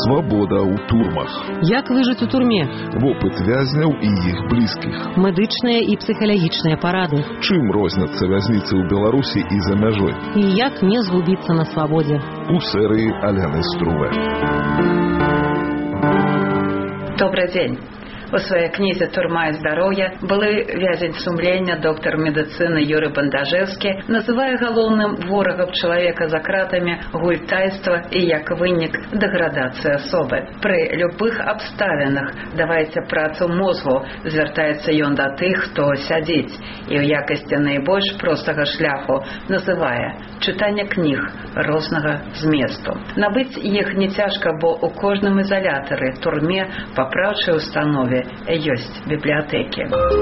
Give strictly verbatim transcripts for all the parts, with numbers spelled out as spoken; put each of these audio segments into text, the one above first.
Свабода ў турмах. Як выжыць у турме? Вопыт вязняў і іх блізкіх. Медычныя і псіхалагічныя парады. Чым розняцца вязніцы ў Беларусі і за мяжой? І як не згубіцца на свабодзе? У серыі Алены Струве. Добрый день. У своей книзе «Турма и здоровье» былый вязень сумления доктор медицины Юрий Бандажевский, называя головным ворогом человека за кратами гультайство и як вынік деградации особы. При любых обставинах давайте працу мозгу, звертается ён до тых, хто сядзіць, і ў якасці найбольш простага шляху называе чытанне кніг рознага зместу. Набыць іх не цяжка, бо у кожным изолятары, турме, папраўчай установе ёсць бібліятэкі.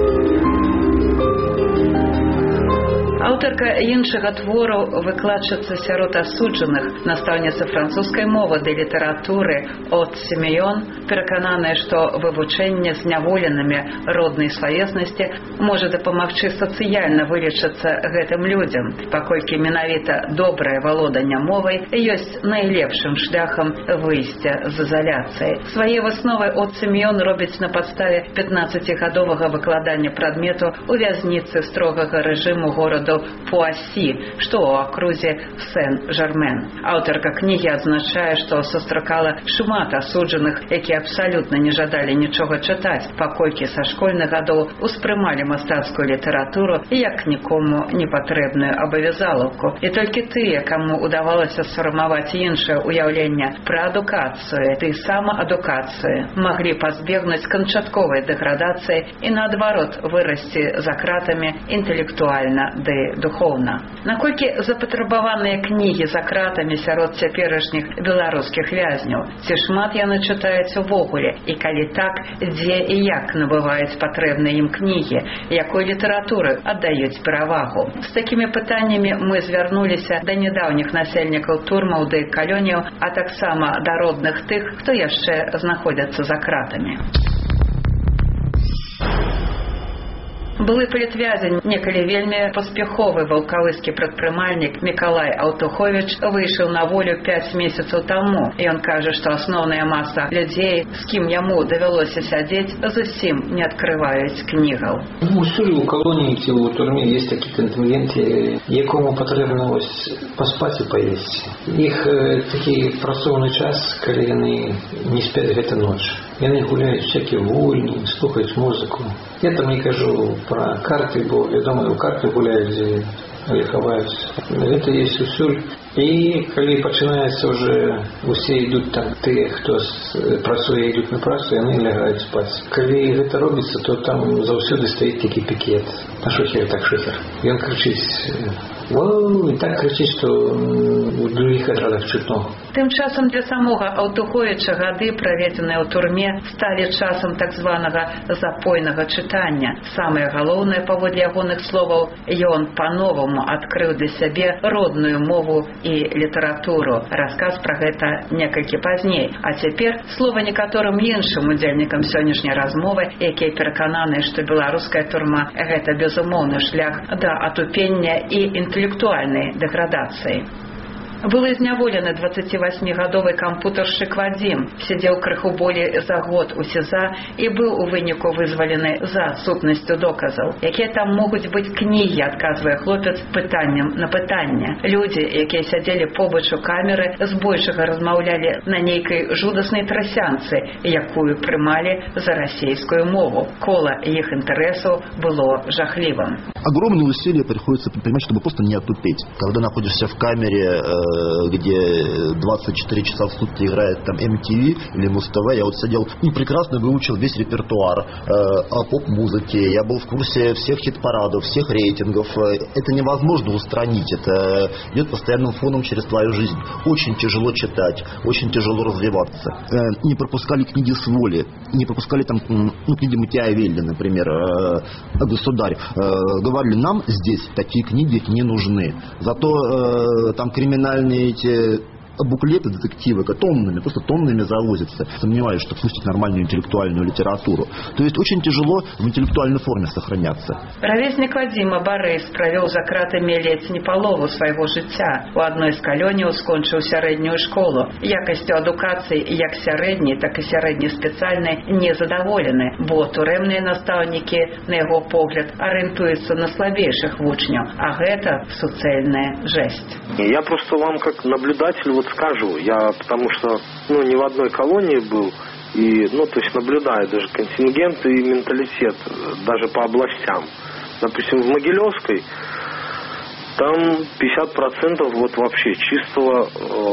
Аўтарка іншага твору, выкладчыца сярод асуджаных, настаўніца французскай мовы ды літаратуры От Сімеон, перакананая, што вывучэнне зняволенымі роднай славеснасці можа дапамагчы сацыяльна вылечыцца гэтым людзям, паколькі менавіта добрае валоданне мовай ёсць найлепшым шляхам выйсця з ізаляцыі. Свае высновы От Сімеон робіць на падставе пятнаццацігадовага выкладання прадмету ў вязніцы строгага рэжыму гораду Пуассі, што ў акрузе Сен-Жермен. Аўтарка кнігі адзначае, што сустракала шмат асуджаных, якія абсалютна не жадалі нічога чытаць, паколькі са школьных гадоў успрымалі мастацкую літаратуру як нікому не патрэбную абавязалаўку. І толькі тыя, каму удавалася сфармаваць іншае ўяўленне пра адукацыю ды самаадукацыю, маглі пазбегнуць канчатковай дэградацыі і наадварот вырасці за кратамі інтэлектуальна ды духоўна. Наколькі запатрабаваныя кнігі за кратамі сярод цяперашніх беларускіх вязняў? Ці шмат яны чытаюць увогуле? І калі так, дзе і як набываюць патрэбныя ім кнігі? Якой літаратуры аддаюць перавагу? З такімі пытаннямі мы звярнуліся да нядаўніх насельнікаў турмаў ды калоніяў, а таксама да родных тых, хто яшчэ знаходзяцца за кратамі. Былы палітвязень, некалі вельмі паспяховы валкавыскі прадпрымальнік Мікалай Аўтуховіч выйшаў на волю пяць месяцаў таму. І ён кажа, што асноўная маса людзей, з кім яму давялося сядзець, зусім не адкрываюць кнігаў. Усюль у калоніі ці ў турме ёсць такі кантынгент, якому патрэбна паспаць і паесці. Іх такі працоўны час, калі яны не спяць гэта ноч. Яны гуляюць всякія гульні, слухаюць музыку. Я там не кажу про карты, бо вядома, у карты гуляюць, дзе хаваюць. Гэта ёсць усюль. І калі пачынаецца ўжо, усе ідуць там, тыя, хто працуе, ідуць на працу, яны лягаюць спаць. Калі гэта робіцца, то там заўсёды стаіць такі пікет. А шухер так шухер. Ён крычыць, «Воу!» і так крычыць, што у другіх адрадах чутно. Тым часам для самога Аўтуховіча гады, праведзеныя ў турме, сталі часам так званага запойнага чытання. Самае галоўнае, паводле ягоных словаў, ён па-новаму адкрыў для сябе родную мову і літаратуру. Расказ пра гэта некалькі пазней. А цяпер слова некаторым іншым удзельнікам сённяшняй размовы, якія перакананы, што беларуская турма – гэта безумоўны шлях да атупення і інтэлектуальнай дэградацыі. Былы зняволены дваццацівасьмігадовы кампутаршчык Вадзім, сядзеў крыху болей за год у СІЗА і быў у выніку вызвалены за адсутнасцю доказаў. Якія там могуць быць кнігі, адказвае хлопец пытаннем на пытанне. Людзі, якія сядзелі побач у камеры, збольшага размаўлялі на нейкай жудаснай трасянцы, якую прымалі за расейскую мову. Кола іх інтарэсаў было жахлівым. Огромные усилия приходится предпринимать, чтобы просто не отупеть. Когда находишься в камере, где двадцать четыре часа в сутки играет там эм ти ви или Муз-ТВ, я вот сидел и прекрасно выучил весь репертуар э, о поп-музыке, я был в курсе всех хит-парадов, всех рейтингов. Это невозможно устранить, это идет постоянным фоном через твою жизнь. Очень тяжело читать, очень тяжело развиваться. Э, не пропускали книги с воли, не пропускали там, ну, книги Матиавелли, например, э, «Государь». Э, говорили, нам здесь такие книги не нужны. Зато э, там криминальные эти буклеты, детективы тоннами, просто тоннами завозятся. Сомневаюсь, что пустить нормальную интеллектуальную литературу. То есть очень тяжело в интеллектуальной форме сохраняться. Ровесник Вадзіма Барыс правёў за кратамі ледзь не палову свайго жыцця. У адной з калоніяў скончыў сярэднюю школу. Якасцю адукацыі як сярэдняй, так і сярэднеспецыяльнай незадаволены, бо турэмныя настаўнікі, на яго погляд, арыентуюцца на слабейшых вучняў, а гэта суцэльная жесть. Я просто вам как наблюдатель вот скажу, я потому что ну, ни в одной колонии был, и, ну, то есть наблюдаю даже контингенты и менталитет, даже по областям. Допустим, в Могилевской там пятьдесят процентов вот вообще чистого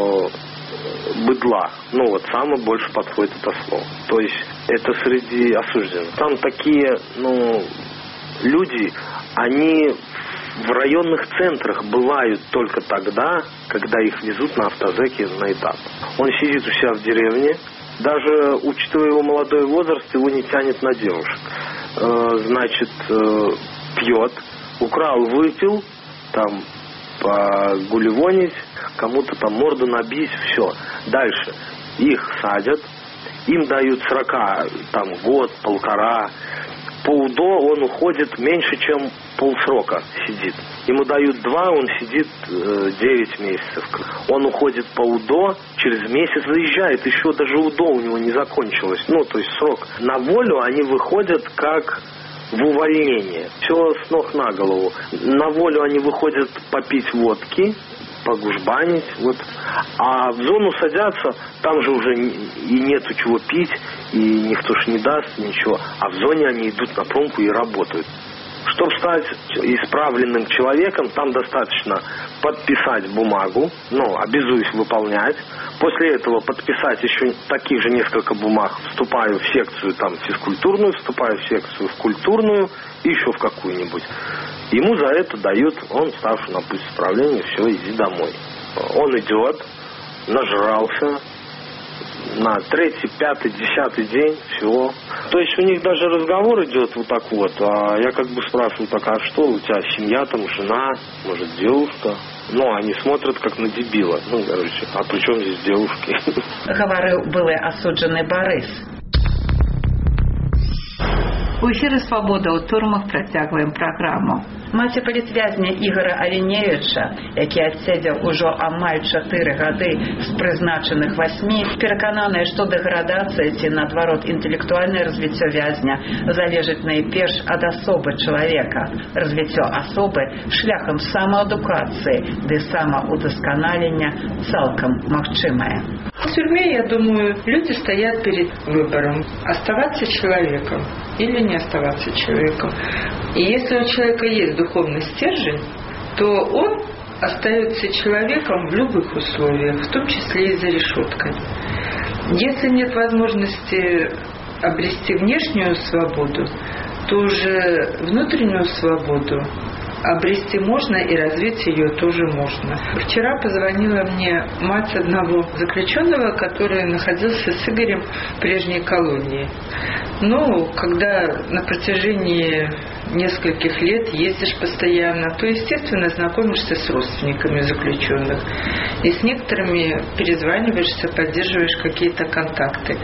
э, быдла. Ну вот самое больше подходит это слово. То есть это среди осужденных. Там такие, ну, люди, они в районных центрах бывают только тогда, когда их везут на автозеке на этап. Он сидит у себя в деревне, даже учитывая его молодой возраст, его не тянет на девушек. Э, значит, э, пьет, украл, выпил, там погулевонить, кому-то там морду набить, все. Дальше их садят, им дают срока, там год, полтора. По УДО он уходит меньше, чем полсрока сидит. Ему дают два, он сидит э, девять месяцев. Он уходит по УДО, через месяц заезжает, еще даже УДО у него не закончилось. Ну, то есть срок. На волю они выходят как в увольнение. Все с ног на голову. На волю они выходят попить водки, погужбанить, вот. А в зону садятся, там же уже и нету чего пить, и никто ж не даст ничего. А в зоне они идут на промку и работают. Чтобы стать исправленным человеком, там достаточно подписать бумагу, ну, обязуюсь выполнять. После этого подписать еще таких же несколько бумаг. Вступаю в секцию там физкультурную, вступаю в секцию в культурную и еще в какую-нибудь. Ему за это дают, он ставший на путь исправления, все, иди домой. Он идет, нажрался, на третий, пятый, десятый день, все. То есть у них даже разговор идет вот так вот, а я как бы спрашиваю, так, а что, у тебя семья там, жена, может, девушка? Ну, они смотрят как на дебила. Ну, короче, а при чем здесь девушки? Говорил былы асуджаны Барыс. У эфіры «Свабода» ў турмах працягваем праграму. Маці палітвязня Ігора Аліневіча, які адседзеў ужо амаль чатыры гады з прызначаных васьмі, перакананая, што дэградацыя ці, наадварот, інтэлектуальнае развіццё вязня залежыць найперш ад асобы чалавека. Развіццё асобы шляхам самаадукацыі ды самаўдасканалення цалкам магчымае. В тюрьме, я думаю, люди стоят перед выбором: оставаться человеком или не оставаться человеком. И если у человека есть духовный стержень, то он остается человеком в любых условиях, в том числе и за решеткой. Если нет возможности обрести внешнюю свободу, то уже внутреннюю свободу обрести можно, и развить ее тоже можно. Вчера позвонила мне мать одного заключенного, который находился с Игорем в прежней колонии. Ну, когда на протяжении нескольких лет ездишь постоянно, то, естественно, знакомишься с родственниками заключенных. И с некоторыми перезваниваешься, поддерживаешь какие-то контакты.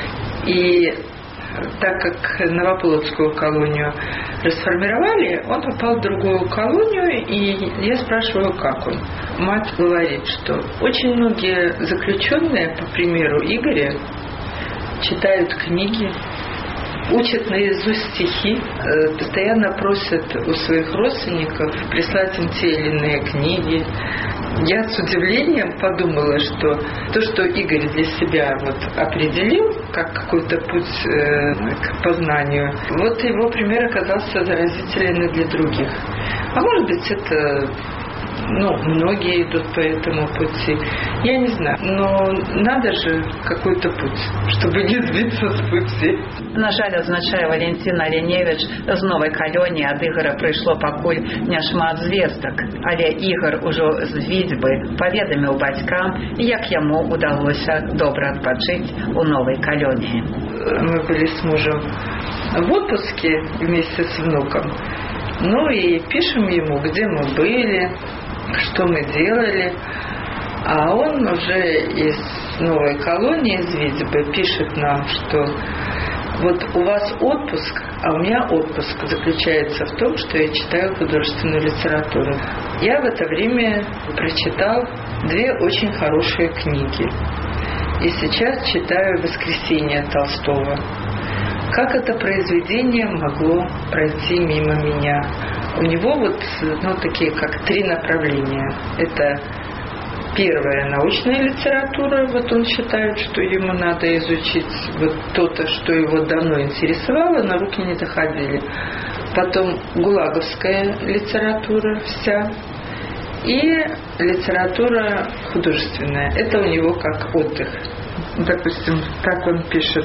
И так как Новополоцкую колонию расформировали, он попал в другую колонию, и я спрашиваю, как он. Мать говорит, что очень многие заключенные, по примеру Игоря, читают книги, учат наизусть стихи, постоянно просят у своих родственников прислать им те или иные книги. Я с удивлением подумала, что то, что Игорь для себя вот определил как какой-то путь э, к познанию, вот его пример оказался заразителен и для других. А может быть, это... Ну, многие идут по этому пути. Я не знаю, но надо же какой-то путь, чтобы не сбиться с пути. На жаль, означае Валентин Аліневіч, з новай калоніі ад Ігора прыйшло пакуль няшмат звестак. Але Ігор ужо з віцьбы паведаміў бацькам, як яму удалося добра адпачыць у новой калоніі. Мы были с мужем в отпуске вместе с внуком. Ну и пишем ему, где мы были, что мы делали. А он уже из новой колонии, из Витебы, пишет нам, что вот у вас отпуск, а у меня отпуск заключается в том, что я читаю художественную литературу. Я в это время прочитал две очень хорошие книги. И сейчас читаю «Воскресенье» Толстого. Как это произведение могло пройти мимо меня? У него вот ну, такие как три направления. Это первая научная литература, вот он считает, что ему надо изучить вот то-то, что его давно интересовало, на руки не доходили. Потом гулаговская литература вся и литература художественная. Это у него как отдых. Допустим, так он пишет.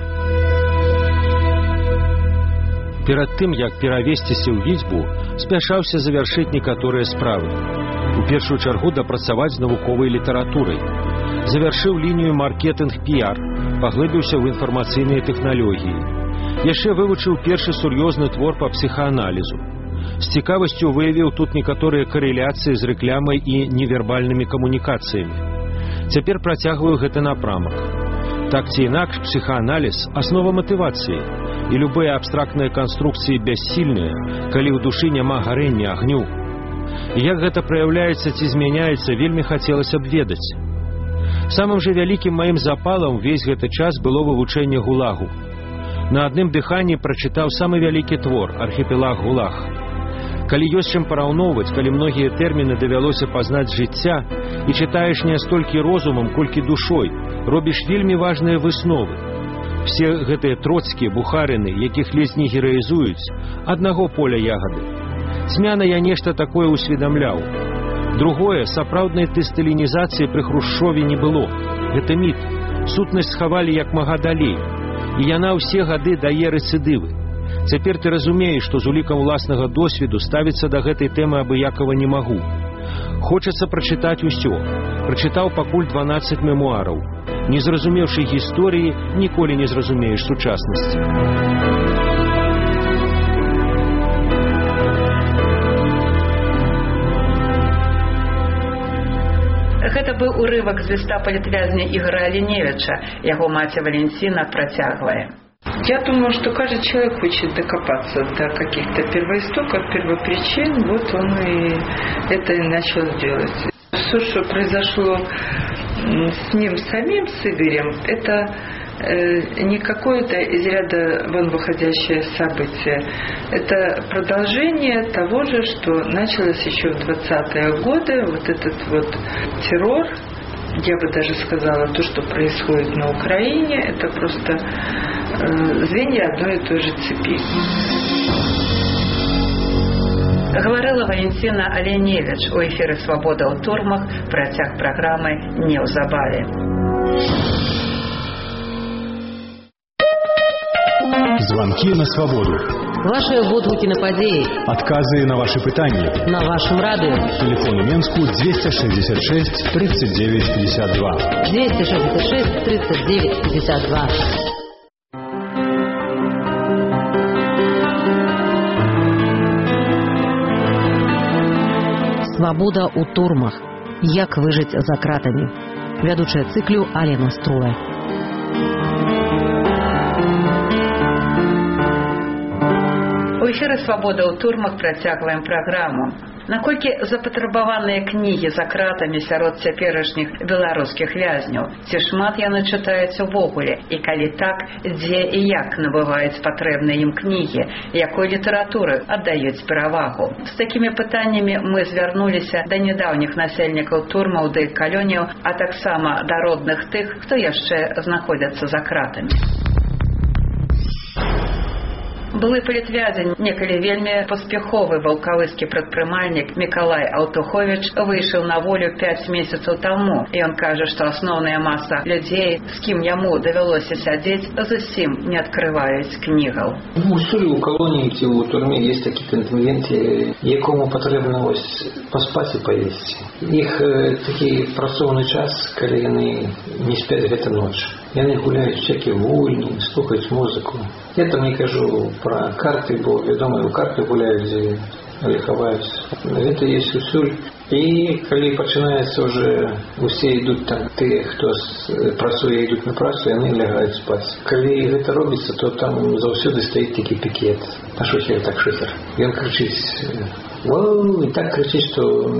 Перад тым, як перавесціся ў Віцьбу, спяшаўся завяршыць некаторыя справы. У першую чаргу дапрацаваць з навуковай літаратурай. Завяршыў лінію маркетынг-піар, паглыбіўся ў інфармацыйныя тэхналогіі. Яшчэ вывучыў першы сур'ёзны твор па псіхааналізу. З цікавасцю выявіў тут некаторыя карэляцыі з рэклямай і невербальнымі камунікацыямі. Цяпер працягваю гэты напрамак. Так ці інакш, псіхааналіз – аснова матывацыі, і любыя абстрактныя канструкцыі бяссільныя, калі ў душы няма гарэння агню. І як гэта праяўляецца ці змяняецца, вельмі хацелася б ведаць. Самым жа вялікім маім запалам увесь гэты час было вывучэнне гулагу. На адным дыханні прачытаў самы вялікі твор «Архіпелаг Гулаг». Калі ёсць чым параўноўваць, калі многія тэрміны давялося пазнаць жыцця, і чытаеш не столькі розумам, колькі душой, робіш вельмі важныя высновы. Все гэтыя троцкія, бухарыны, якіх ледзь не гераізуюць, аднаго поля ягады. Цьмяна я нешта такое усведамляў. Другое, сапраўднай тэсталінізацыі пры Хрушчове не было. Гэта міт. Сутнасць схавалі як мага далей. І яна ўсе гады дае рэцыдывы. Цяпер ты разумееш, што з улікам уласнага досведу ставіцца да гэтай тэмы абыякава не магу. Хочацца прачытаць усё. Прачытаў пакуль дванаццаць мемуараў. Не зразумеўшы гісторыі, ніколі не зразумееш сучаснасці. Гэта быў урывак з ліста палітвязня Ігора Аліневіча. Яго маці Валенціна працягвае. Я думаю, что каждый человек хочет докопаться до каких-то первоистоков, первопричин. Вот он и это и начал делать. Все, что произошло с ним самим, с Игорем, это э, не какое-то из ряда вон выходящее событие. Это продолжение того же, что началось еще в двадцатые годы. Вот этот вот террор, я бы даже сказала, то, что происходит на Украине, это просто э, звенья одной и той же цепи. Говорила Валентина Аліневіч у эфіры «Свобода ў турмах», працяг праграмы неўзабаве. Звонки на свободу. Ваши водгуки на падеи. Отказы на ваши пытания. На вашем радио. Телефон у Менску двести шестьдесят шесть тридцать девять пятьдесят два. двести шестьдесят шесть тридцать девять пятьдесят два. Свобода у турмах. Як выжить за кратами. Вядучая циклю Алена Струла. У эфіры «Свобода ў турмах» працягваем праграму. Наколькі запатрабаваныя кнігі за кратамі сярод цяперашніх беларускіх вязняў? Ці шмат яны чытаюць увогуле? І калі так, дзе і як набываюць патрэбныя ім кнігі? Якой літаратуры аддаюць перавагу? З такімі пытаннямі мы звярнуліся да нядаўніх насельнікаў турмаў ды калоніяў, а таксама да родных тых, хто яшчэ знаходзяцца за кратамі. Былы палітвязень, некалі вельмі паспяховы ваўкавыскі прадпрымальнік Мікалай Аўтуховіч выйшаў на волю пяць месяцаў таму. І ён кажа, што асноўная маса людзей, з кім яму давялося сядзець, зусім не адкрываюць кнігаў. Ну, усюди у колонії ці у турмі є такі контингенти, якому потрібно ось поспати і поїсти. Їх е, такий працовний час, коли вони не сплять гэта ноч. Яны гуляюць всякие вольні, слухаюць музыку. Я там не кажу про карты, бо вядома, у карты гуляюць, дзе хаваюць. Гэта есть усюль. І коли починається вже, усі йдуть там, ті, хто працює, йдуть на працю, і вони лягають спати. Коли це робиться, то там завсюди стоїть такий пікет. А шофер так шофер. І він кричить, вау, и так кричит, что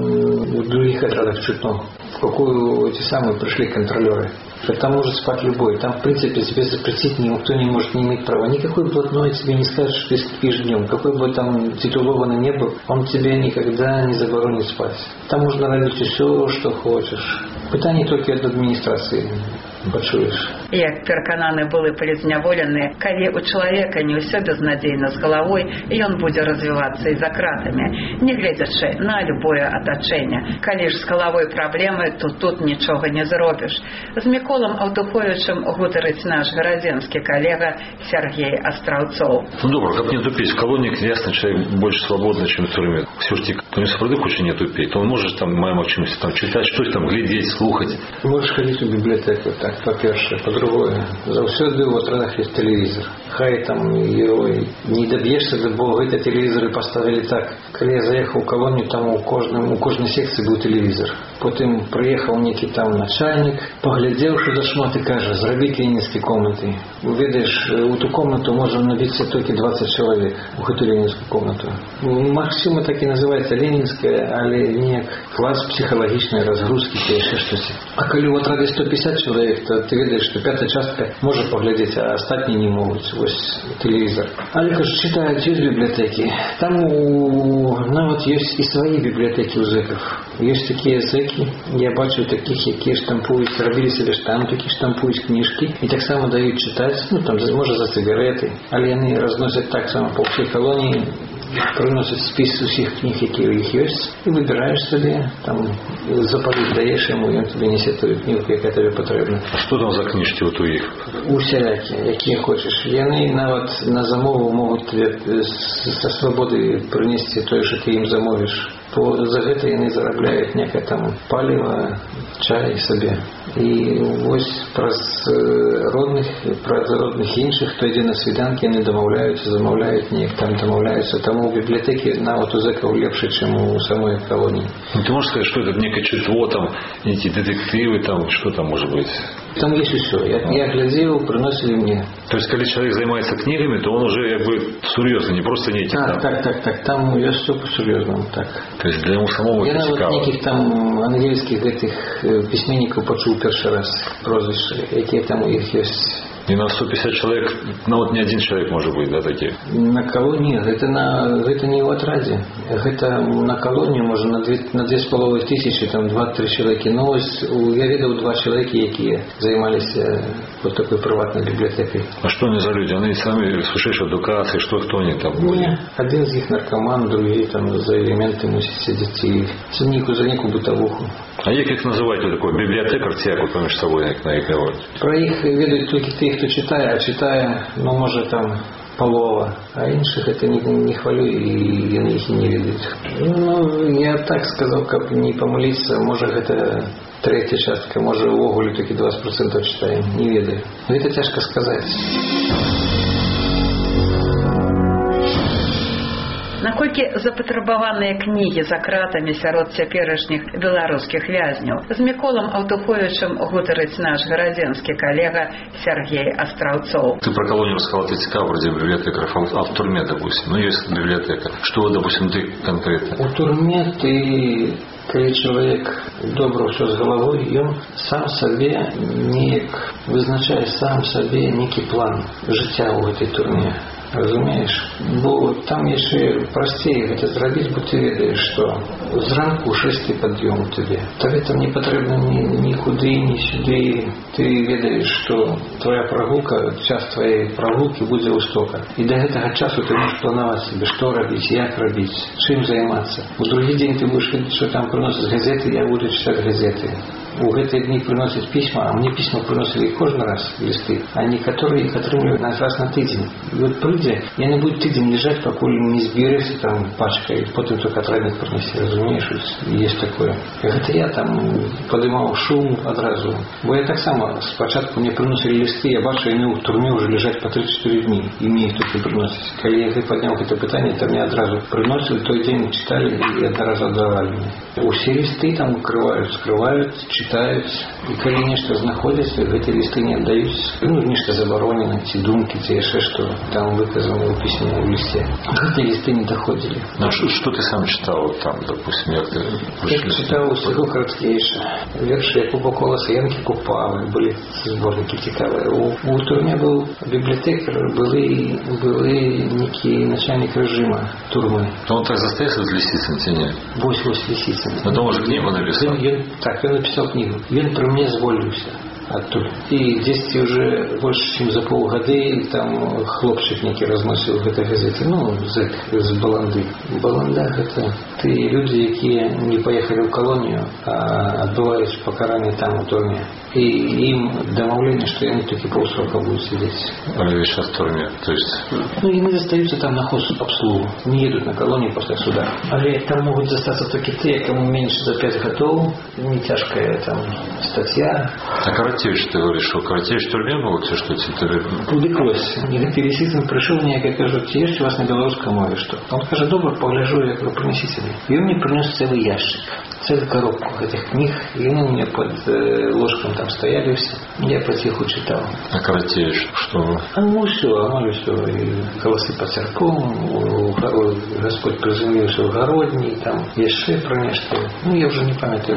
в других отрядах чутно. В какую эти самые пришли контролеры. Что там может спать любой. Там, в принципе, тебе запретить никто не может, не иметь права. Никакой блатной тебе не скажет, что ты спишь днем. Какой бы там титулованный не был, он тебе никогда не заборонит спать. Там можно робить все, что хочешь. Питание только от администрации. Почуєш. Як перакананы былі палізняволены, калі у чалавека не ўсё безнадзейна з галавой, ён будзе развівацца і за кратамі, не гледзячы на любое атачэнне. Калі ж з галавой праблемы, то тут нічога не зробіш. З Міколам Аўтуховічам гутарыць наш гарадзенскі калега Сергей Астраўцоў. Ну добра, каб не тупіць, в колонии ясно, человек больше свободный, чем в тюрьме. Все-таки, то не сапраўды хоча не тупіць, то он может там, мае магчымасць там читать, что-то там глядеть, слухать. Можешь ходить в библиотеку, так. По-перше, по-другое, заўсёды ў атрадах ёсць тэлевізор. Хай там герой не доб'ешся, бо гэты тэлевізоры поставили так. Калі я заехаў у колонию, там у кожным, у кожнай секцыі быў тэлевізор. Потым прыехаў некі там начальник, поглядзеў, што зашмат і кажа, зрабіць ленінскія комнаты. Ведаеш, у ту комнату можа набіцца толькі двадцать чалавек, у гэту ленінскую комнату. Магчыма, так і называецца ленінская, але неяк клас псіхалагічнай разгрузкі ці яшчэ штось. А калі ў атрадзе сто пятьдесят чалавек, то ты ведаеш, што пятая частка можа паглядзець, а астатнія не могуць. Вось тэлевізор. Але, кажу, читаюць, ёсць бібліятэкі. Там у... нават ёсць і свае бібліятэкі ў зэкаў. Ёсць такія зэкі, я бачу такіх, якія штампуюць, рабілі себе штампікі, штампуюць кніжкі і таксама даюць чытаць, ну там, можа, за цыгареты, але яны разносяць так само по ўсёй калоніі, приносят спис усіх книг, які у них есть, и выбираешь себе, там, заповедь даешь ему, и он тебе несет ту книгу, яка тебе потрібна. А что там за книжки вот у них? Усялякі, які хочеш. Яны нават на замову могут тебе со свободы принести то, что ты им замовишь. По, за гэта яны зарабляюць некае там паліва, чай сабе. І вось праз родных, праз родных іншых, хто ідзе на свіданкі, яны дамаўляюцца, замаўляюць, неяк там дамаўляюцца. Таму ў бібліятэкі нават у зэкаў лепшы, чым у самой калоніі. Ну, ты можешь сказать, что это некое чутво, там, эти детективы, там, что там может быть? Там есть все. Я, я глядел, приносили мне. То есть, когда человек занимается книгами, то он уже как бы серьезно, не просто не этих так, там. Так, так, так. Там я все по-серьезному, так. То есть для него самого я это цікаво. Я навіть неких там ангельских этих письменников почув перший раз прозвища, які там у них есть. И на сто пятьдесят человек, ну вот не один человек может быть, да, такие? На колонии, это, на, это не в отраде. Это на колонии, может, на две, на две с половиной тысячи, там два-три человека. Но я видел два человека, які занимались вот такой приватной библиотекой. А что они за люди? Они сами слушаешь адвокации, что, кто они там? Не, один из них наркоман, другие там за элементы мусить сидеть и за некую, за некую бытовуху. А як их называть, вот такой библиотекарь, тяку, поміж собой на их говорить? Про их ведают только те, кто читает, а читая, ну, может, там полова, а інших это не, не хвалю и они их не ведают. Ну, я так сказал, как не помолиться, может, это третья частка, может, в огуле только двадцать процентов читаем, не ведаю. Но это тяжко сказать. Наколькі запатрабаваныя кнігі за кратамі сярод цяперашніх беларускіх вязняў? З Міколам Аўтуховічам гутарыць наш гарадзенскі калега Сергей Астраўцоў. Ты про колонию рассказал, ты цікаво, вроде библиотекарь, а в турме, допустим, ну есть библиотека. Что, допустим, ты конкретно? У турме ты, калі чалавек добра ўсё з галавой, ён сам сабе неяк вызначае сам сабе некі план жыцця ў гэтай турме. Разумееш? Бо там яшчэ прасцей гэта зрабіць, бо ты ведаеш, што зранку шэсты пад'ём у тебе. Табе там не патрэбна ні, ні куды, ні сюды. Ты ведаеш, што твоя прагулка, час твоей прагулкі будзе ўстока. І да гэтага часу ты можаш планаваць себе, што рабіць, як рабіць, чым займацца. У другі дзень ты будеш ведаць, што там прыносяць газеты, я буду чытаць газеты. у гэтыя дні прыносяць пісьма, а мне пісьма прыносілі кожны раз лісты, а некаторыя іх атрымліваюць на раз на тыдзень. І вот прыйдзе, яны будуць тыдзень лежаць, пакуль не зберэся там пачкай, потым только отрадник прынесці, разумееш, есть такое. Гэта я там падымаў шум адразу. Бо я таксама спачатку мне прыносілі лісты, я бачу, яны ў турме ўжо лежаць па тры-чатыры дні, і мне іх толькі прыносяць. Калі я падняў гэта пытанне, то мне адразу прыносілі, той дзень чыталі і адразу аддавалі мне. Усе лісты там укрываюць, скрываюць, чытаюць, і калі нешта знаходзяць, гэтыя лісты не аддаюць, ну, нешта забаронена, ці думкі, ці яшчэ што там выказано ў пісьме, ў лісце. Гэтыя лісты не доходили. Ну, что, что ты сам читал там, допустим, як ты... Я читал усього краткейше. Верши Якуба Колоса, Янки Купавы, были сборники цікавые. У, у турме был библиотекарь, были, были некий начальник режима турмы. Но он так застоялся с Лисицын, ці не? Вось, вось Лисицын. Но он уже книгу написал? Он, он, так, он написал книгу. Он при мне зволился оттуда. И здесь уже больше, чем за полгоды там хлопчик некий разносил в этой газете. Ну, зэк з Баланды. Баланда это ты люди, якія не поехали в колонию, а отбывают покарание там в турме. И им домовление, что они таки полсрока будут сидеть. Они сейчас в турме, то есть... Ну, и мы остаются там на хозобслугу. Не едут на колонию после суда. Але там могут застаться только те, кому меньше за пять годов. Не тяжкая там статья. А Каратевич, ты говоришь, что Каратевич в турме был, ці что тебе? Удыклось. И Лисицын пришел мне, я кажу, ці есть у вас на белорусском мове что? Он каже, добро, погляжу, я говорю, принесите мне. И он мне принес целый ящик, целую коробку этих книг, и они у меня под э, ложком там стояли все. Я потиху читал. А Каратевич, что? А ну все, а ну все, и голосы по церквам, Господь приземлился в Городній, там еще про нечто. Ну я уже не памятаю,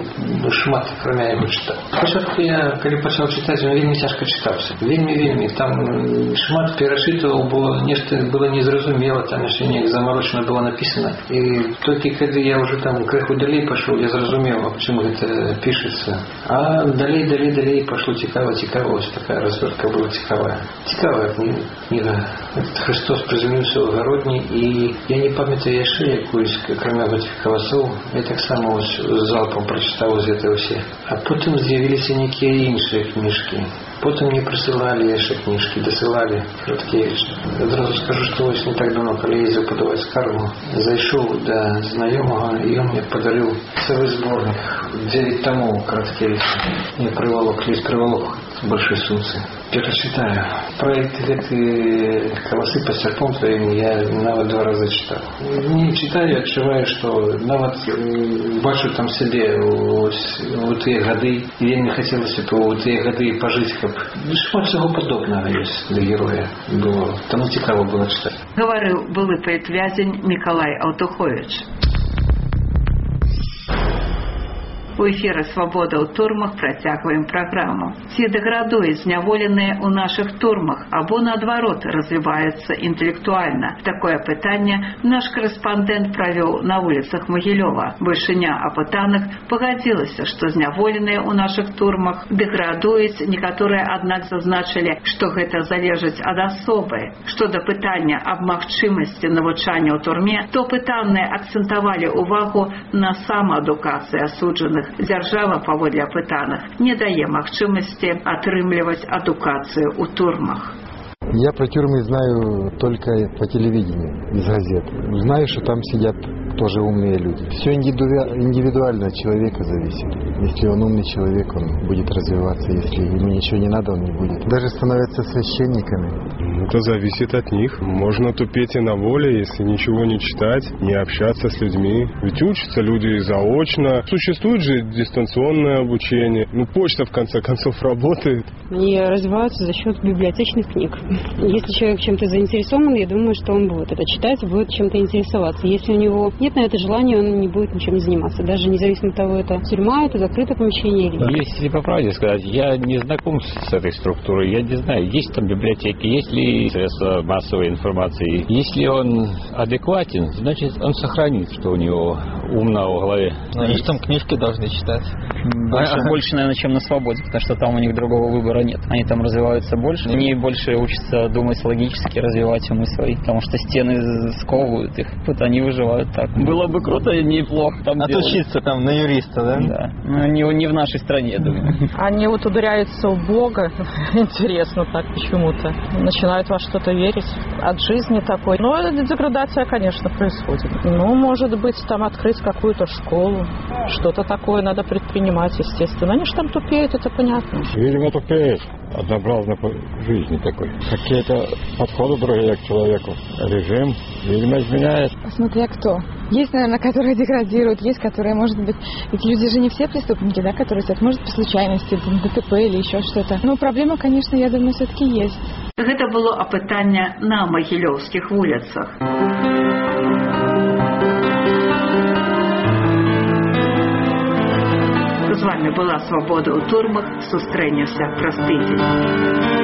бо шмат, кроме його читав. Спочатку я, коли почав читати, він вельми тяжко читався. Вельми-вельми, там шмат перечитував, бо нечто було незрозуміло, там ще ніяк заморочено було написано. І тільки коли я вже там криху далі пішов, я зрозумів, чому це пишеться. А далі, далі, далі пішло цікаво, цікаво, ось така розвертка була цікава. Цікава книга. Христос приземлився в Городній, і я не пам'ятаю ще якусь, крім цих колосов, я так само ось залпом прочитав з цього все. А потім з'явилися які інші книжки. Потім мені присилали ще книжки, досилали Краткевич. Одразу скажу, що ось не так давно, коли я їздив подавати скаргу, зайшов до знайомого, і він мені подарив цілий зборник. дев'ять тому Краткевич. Я приволок, лист приволок в большой сумці. Перечитаю. Проект эти колосы по серпом твоим я навод два раза читал. Не читаю, отчуваю, что навод бачу там себе у те годы, и я не хотелось у те годы пожить, как шмат всего подобного есть для героя было. Тому цікаво было читать. Говорил былый поэт-вязень Миколай Алтухович. У эфіры «Свабода ў турмах» працягваем праграму. Ці дэградуюць зняволеныя ў нашых турмах, або, наадварот, развіваюцца інтэлектуальна? Такое пытанне наш корэспандэнт правёў на вуліцах Магілёва. Вышыня апытаных пагадзілася, што зняволеныя ў нашых турмах дэградуюць. Некаторыя, аднак, зазначылі, што гэта залежыць ад асобы. Што да пытання аб магчымасці навучання ў турме, то пытанныя акцэнтавалі ўвагу на самаадукацыі асуджаных. Дзяржава, паводле апытаных, не дае магчымасці атрымліваць адукацыю ў турмах. Я про тюрьмы знаю только по телевидению, из газет. Знаю, что там сидят тоже умные люди. Все индивидуально от человека зависит. Если он умный человек, он будет развиваться. Если ему ничего не надо, он не будет. Даже становятся священниками. Это зависит от них. Можно тупеть и на воле, если ничего не читать, не общаться с людьми. Ведь учатся люди заочно. Существует же дистанционное обучение. Ну, почта, в конце концов, работает. Они развиваются за счет библиотечных книг. Если человек чем-то заинтересован, я думаю, что он будет это читать, будет чем-то интересоваться. Если у него нет на это желания, он не будет ничем заниматься. Даже независимо от того, это тюрьма, это закрытое помещение или нет. Если по правде сказать, я не знаком с этой структурой. Я не знаю, есть там библиотеки, есть ли средства массовой информации. Если он адекватен, значит, он сохранит, что у него умно в голове. Но они же там книжки должны читать. Больше, а, больше, наверное, чем на свободе, потому что там у них другого выбора нет. Они там развиваются больше, они больше учатся думать логически, развивать умы свои, потому что стены сковывают их. Вот они выживают так. Было бы круто и неплохо там отучиться делать. Там на юриста, да? Да. Ну, не, не в нашей стране, я думаю. Они вот ударяются в Бога, интересно так почему-то. Начинают во что-то верить. От жизни такой. Но деградация, конечно, происходит. Ну, может быть, там открыть какую-то школу. Что-то такое надо предпринимать, естественно. Они же там тупеют, это понятно. Видимо, тупеют. Однообразно по жизни такой. Какие-то подходы другие к человеку. Режим, видимо, изменяет. Смотря кто. Есть, наверное, которые деградируют, есть, которые, может быть... Ведь люди же не все преступники, да, которые сидят. Может, по случайности, ДТП или еще что-то. Но проблема, конечно, я думаю, все-таки есть. Гэта было апытанне на магілёўскіх вуліцах. З вами была «Свабода ў турмах». Сустрэнемся праз тыдзень.